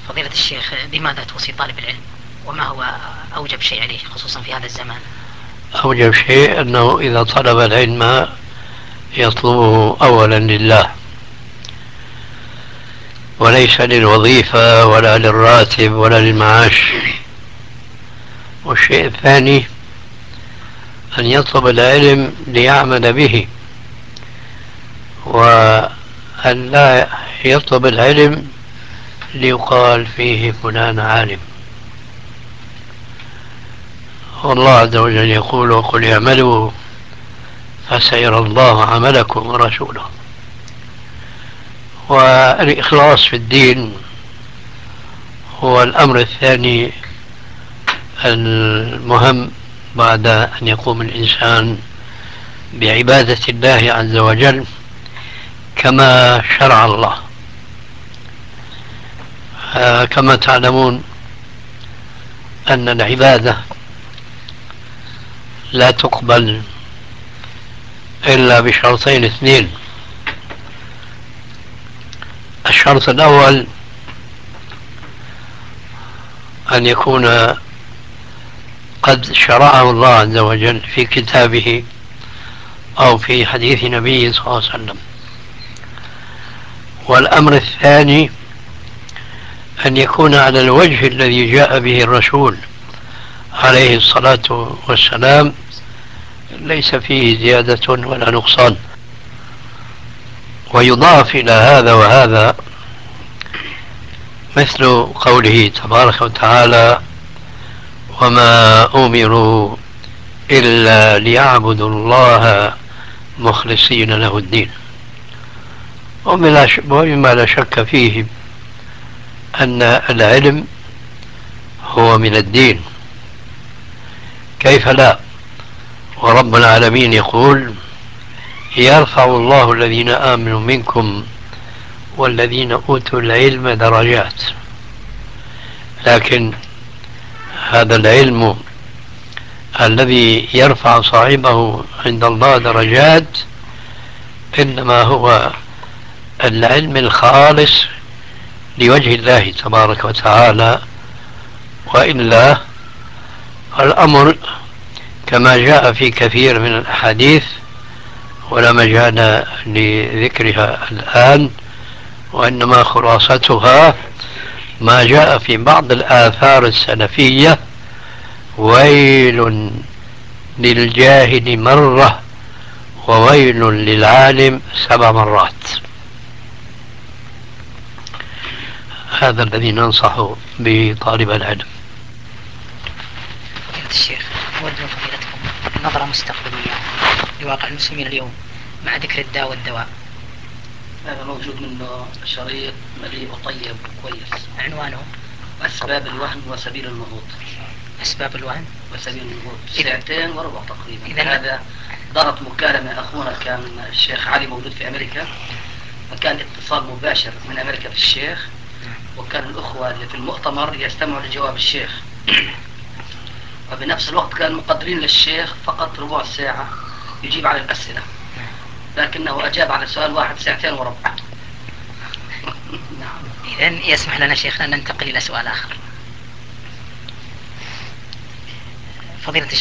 فضيلة الشيخ، بماذا توصي طالب العلم؟ وما هو أوجب شيء عليه خصوصا في هذا الزمان؟ أوجب شيء أنه إذا طلب العلم يطلبه أولا لله، وليس للوظيفة ولا للراتب ولا للمعاش. والشيء الثاني أن يطلب العلم ليعمل به، وأن لا يطلب العلم ليقال فيه فلان عالم. والله عز وجل يقول: وقل اعملوا فسيرى الله عملكم ورسوله. والإخلاص في الدين هو الأمر الثاني المهم بعد أن يقوم الإنسان بعبادة الله عز وجل كما شرع الله. كما تعلمون أن العبادة لا تقبل إلا بشرطين اثنين: الشرط الأول أن يكون قد شرعه الله عز وجل في كتابه أو في حديث نبيه صلى الله عليه وسلم. والأمر الثاني أن يكون على الوجه الذي جاء به الرسول عليه الصلاة والسلام، ليس فيه زيادة ولا نقصان. ويضاف إلى هذا وهذا مثل قوله تبارك وتعالى: وما أمروا إلا ليعبدوا الله مخلصين له الدين. ومما لا شك فيه أن العلم هو من الدين، كيف لا؟ ورب العالمين يقول: يرفع الله الذين آمنوا منكم والذين أوتوا العلم درجات. لكن هذا العلم الذي يرفع صاحبه عند الله درجات إنما هو العلم الخالص لوجه الله تبارك وتعالى. وإلا الأمر كما جاء في كثير من الأحاديث ولا مجال لذكرها الآن، وإنما خلاصتها ما جاء في بعض الآثار السلفية: ويل للجاهل مرة وويل للعالم 7 مرات. هذا الذي ننصح به طالب العلم. فضيلة الشيخ، أود من فضيلتكم نظرة مستقبلية لواقع المسلمين اليوم مع ذكر الداء والدواء. هذا موجود منه شريط مليء وطيب وكويس، عنوانه أسباب الوهن وسبيل النهوض. أسباب الوهن وسبيل النهوض، ساعتين وربع تقريبا. إذن هذا دارت مكالمة، أخونا كان الشيخ علي موجود في أمريكا، فكان اتصال مباشر من أمريكا في الشيخ، وكان الأخوة اللي في المؤتمر يستمعوا لجواب الشيخ، وبنفس الوقت كانوا مقدرين للشيخ فقط ربع ساعة يجيب على الأسئلة، لكنه أجاب على سؤال واحد ساعتين وربع. نعم. إذن يسمح لنا شيخنا أن ننتقل إلى سؤال آخر. فضيلة الشيخ،